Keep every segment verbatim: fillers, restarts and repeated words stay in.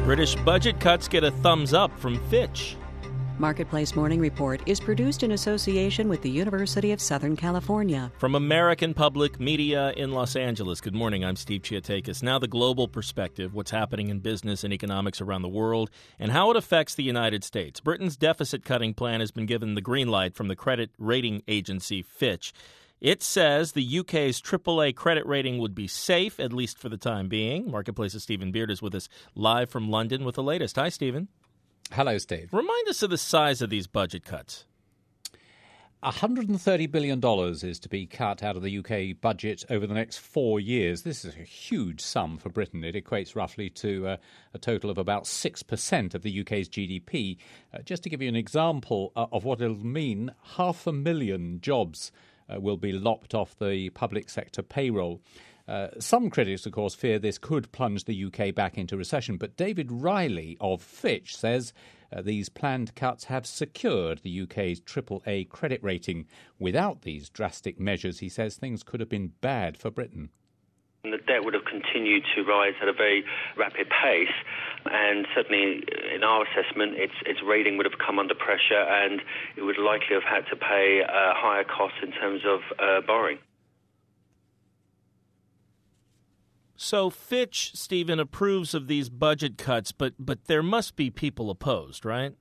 British budget cuts get a thumbs up from Fitch. Marketplace Morning Report is produced in association with the University of Southern California. From American Public Media in Los Angeles, good morning. I'm Steve Chiatakis. Now the global perspective, what's happening in business and economics around the world, and how it affects the United States. Britain's deficit-cutting plan has been given the green light from the credit rating agency Fitch. It says the U K's triple A credit rating would be safe, at least for the time being. Marketplace's Stephen Beard is with us live from London with the latest. Hi, Stephen. Hello, Steve. Remind us of the size of these budget cuts. one hundred thirty billion dollars is to be cut out of the U K budget over the next four years. This is a huge sum for Britain. It equates roughly to uh, a total of about six percent of the U K's G D P. Uh, just to give you an example uh, of what it'll mean, half a million jobs uh, will be lopped off the public sector payroll. Uh, some critics, of course, fear this could plunge the U K back into recession. But David Riley of Fitch says uh, these planned cuts have secured the U K's triple A credit rating. Without these drastic measures, he says things could have been bad for Britain. The debt would have continued to rise at a very rapid pace, and certainly in our assessment, its its rating would have come under pressure, and it would likely have had to pay uh, higher costs in terms of uh, borrowing. So Fitch, Stephen, approves of these budget cuts, but but there must be people opposed, right?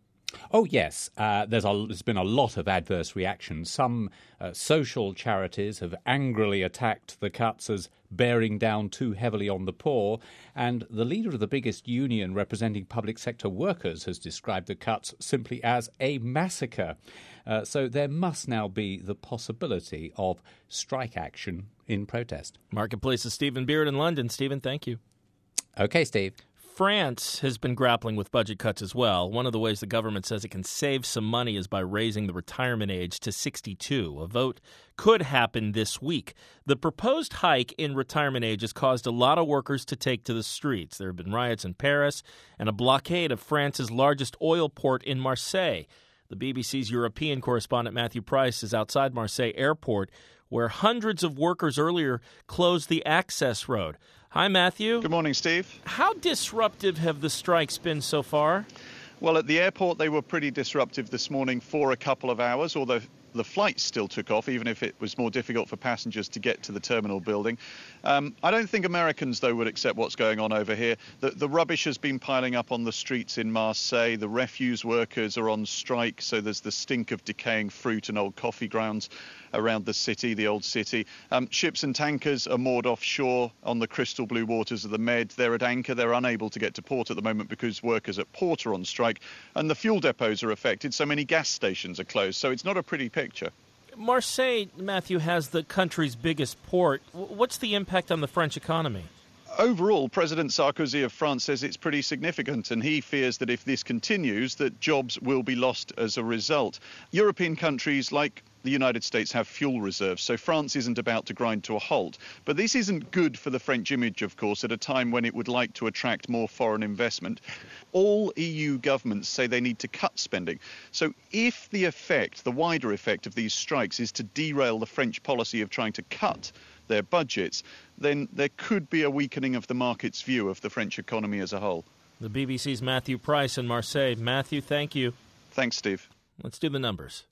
Oh, yes. Uh, there's, a, there's been a lot of adverse reactions. Some uh, social charities have angrily attacked the cuts as bearing down too heavily on the poor. And the leader of the biggest union representing public sector workers has described the cuts simply as a massacre. Uh, so there must now be the possibility of strike action in protest. Marketplace's Stephen Beard in London. Stephen, thank you. Okay, Steve. France has been grappling with budget cuts as well. One of the ways the government says it can save some money is by raising the retirement age to sixty-two. A vote could happen this week. The proposed hike in retirement age has caused a lot of workers to take to the streets. There have been riots in Paris and a blockade of France's largest oil port in Marseille. The B B C's European correspondent Matthew Price is outside Marseille Airport, where hundreds of workers earlier closed the access road. Hi, Matthew. Good morning, Steve. How disruptive have the strikes been so far? Well, at the airport, they were pretty disruptive this morning for a couple of hours, although the flights still took off, even if it was more difficult for passengers to get to the terminal building. Um, I don't think Americans, though, would accept what's going on over here. The, the rubbish has been piling up on the streets in Marseille. The refuse workers are on strike, so there's the stink of decaying fruit and old coffee grounds around the city, the old city. Um, ships and tankers are moored offshore on the crystal blue waters of the Med. They're at anchor. They're unable to get to port at the moment because workers at port are on strike. And the fuel depots are affected. So many gas stations are closed. So it's not a pretty picture. Marseille, Matthew, has the country's biggest port. What's the impact on the French economy? Overall, President Sarkozy of France says it's pretty significant, and he fears that if this continues, that jobs will be lost as a result. European countries like the United States have fuel reserves, so France isn't about to grind to a halt. But this isn't good for the French image, of course, at a time when it would like to attract more foreign investment. All E U governments say they need to cut spending. So if the effect, the wider effect of these strikes is to derail the French policy of trying to cut their budgets, then there could be a weakening of the market's view of the French economy as a whole. The B B C's Matthew Price in Marseille. Matthew, thank you. Thanks, Steve. Let's do the numbers.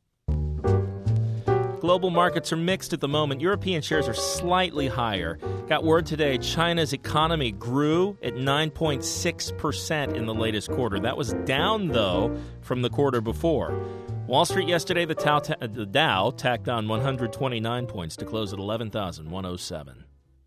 Global markets are mixed at the moment. European shares are slightly higher. Got word today China's economy grew at nine point six percent in the latest quarter. That was down, though, from the quarter before. Wall Street yesterday, the Dow, ta- the Dow tacked on one hundred twenty-nine points to close at eleven thousand one hundred seven.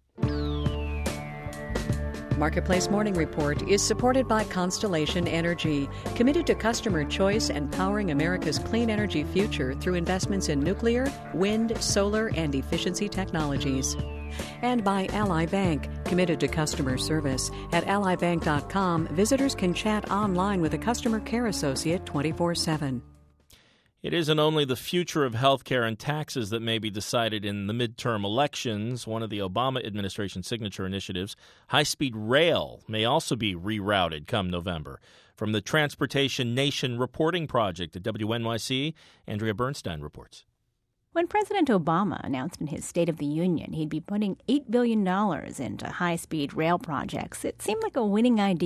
Marketplace Morning Report is supported by Constellation Energy, committed to customer choice and powering America's clean energy future through investments in nuclear, wind, solar, and efficiency technologies. And by Ally Bank, committed to customer service. At ally bank dot com, visitors can chat online with a customer care associate twenty-four seven. It isn't only the future of healthcare and taxes that may be decided in the midterm elections. One of the Obama administration signature initiatives, high-speed rail, may also be rerouted come November. From the Transportation Nation Reporting Project at W N Y C, Andrea Bernstein reports. When President Obama announced in his State of the Union he'd be putting eight billion dollars into high-speed rail projects, it seemed like a winning idea.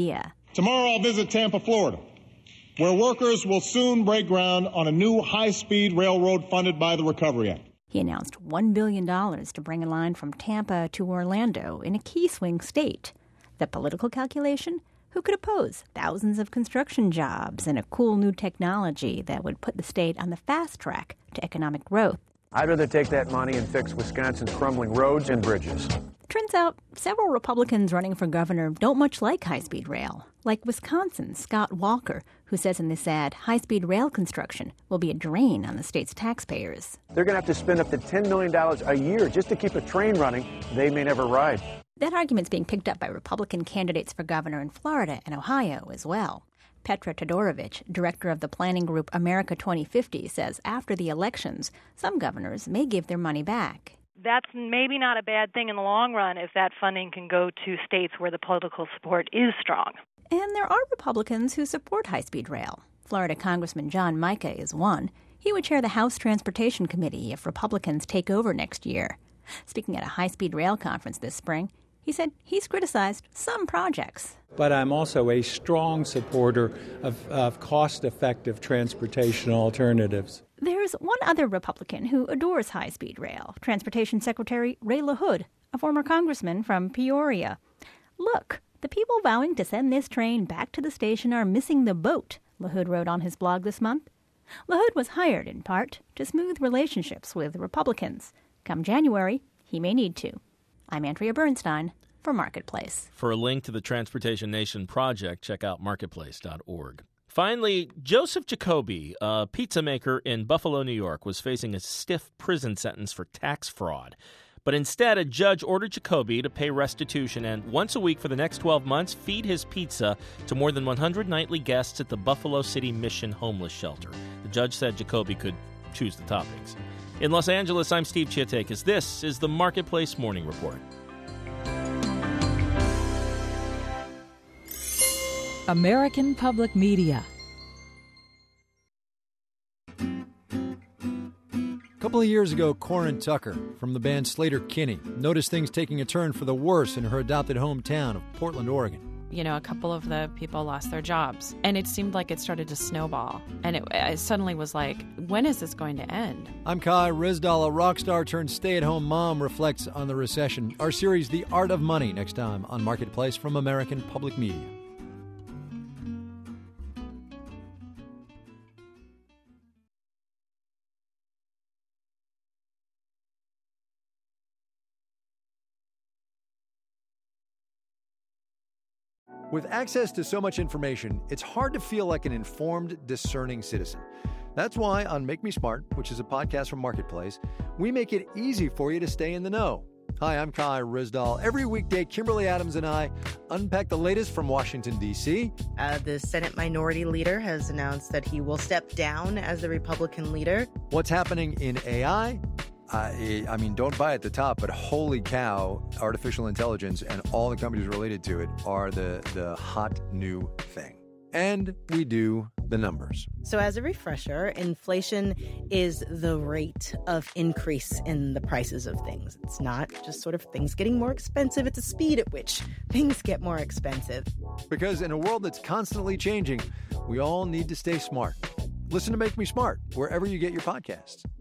Tomorrow I'll visit Tampa, Florida, where workers will soon break ground on a new high-speed railroad funded by the Recovery Act. He announced one billion dollars to bring a line from Tampa to Orlando in a key swing state. The political calculation? Who could oppose thousands of construction jobs and a cool new technology that would put the state on the fast track to economic growth? I'd rather take that money and fix Wisconsin's crumbling roads and bridges. Turns out several Republicans running for governor don't much like high-speed rail, like Wisconsin's Scott Walker, who says in this ad high-speed rail construction will be a drain on the state's taxpayers. They're going to have to spend up to ten million dollars a year just to keep a train running they may never ride. That argument's being picked up by Republican candidates for governor in Florida and Ohio as well. Petra Todorovich, director of the planning group America twenty fifty, says after the elections, some governors may give their money back. That's maybe not a bad thing in the long run if that funding can go to states where the political support is strong. And there are Republicans who support high-speed rail. Florida Congressman John Mica is one. He would chair the House Transportation Committee if Republicans take over next year. Speaking at a high-speed rail conference this spring, he said he's criticized some projects. But I'm also a strong supporter of, of cost-effective transportation alternatives. There's one other Republican who adores high-speed rail, Transportation Secretary Ray LaHood, a former congressman from Peoria. Look, the people vowing to send this train back to the station are missing the boat, LaHood wrote on his blog this month. LaHood was hired, in part, to smooth relationships with Republicans. Come January, he may need to. I'm Andrea Bernstein for Marketplace. For a link to the Transportation Nation project, check out marketplace dot org. Finally, Joseph Jacoby, a pizza maker in Buffalo, New York, was facing a stiff prison sentence for tax fraud. But instead, a judge ordered Jacoby to pay restitution and, once a week for the next twelve months, feed his pizza to more than one hundred nightly guests at the Buffalo City Mission Homeless Shelter. The judge said Jacoby could choose the toppings. In Los Angeles, I'm Steve Chiatakis. This is the Marketplace Morning Report. American Public Media. A couple of years ago, Corin Tucker from the band Slater-Kinney noticed things taking a turn for the worse in her adopted hometown of Portland, Oregon. You know, a couple of the people lost their jobs, and it seemed like it started to snowball. And it, it suddenly was like, when is this going to end? I'm Kai Ryssdal, a rock star turned stay-at-home mom, reflects on the recession. Our series, The Art of Money, next time on Marketplace from American Public Media. With access to so much information, it's hard to feel like an informed, discerning citizen. That's why on Make Me Smart, which is a podcast from Marketplace, we make it easy for you to stay in the know. Hi, I'm Kai Ryssdal. Every weekday, Kimberly Adams and I unpack the latest from Washington, D C Uh, the Senate Minority Leader has announced that he will step down as the Republican leader. What's happening in A I? Uh, I mean, don't buy at the top, but holy cow, artificial intelligence and all the companies related to it are the, the hot new thing. And we do the numbers. So as a refresher, inflation is the rate of increase in the prices of things. It's not just sort of things getting more expensive. It's a speed at which things get more expensive. Because in a world that's constantly changing, we all need to stay smart. Listen to Make Me Smart wherever you get your podcasts.